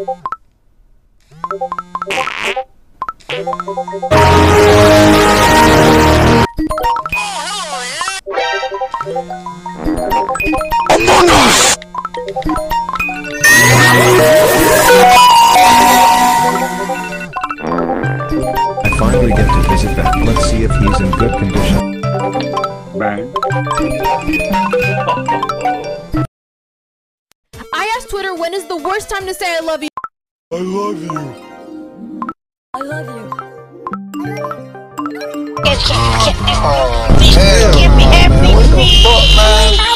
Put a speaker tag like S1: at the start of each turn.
S1: Among Us!
S2: I finally get to visit Ben. Let's see if he's in good condition.
S3: Bang.
S4: I asked Twitter when is the worst time to say I love you.
S1: I love you.
S4: I love you.
S1: Give me everything. What the fuck, man?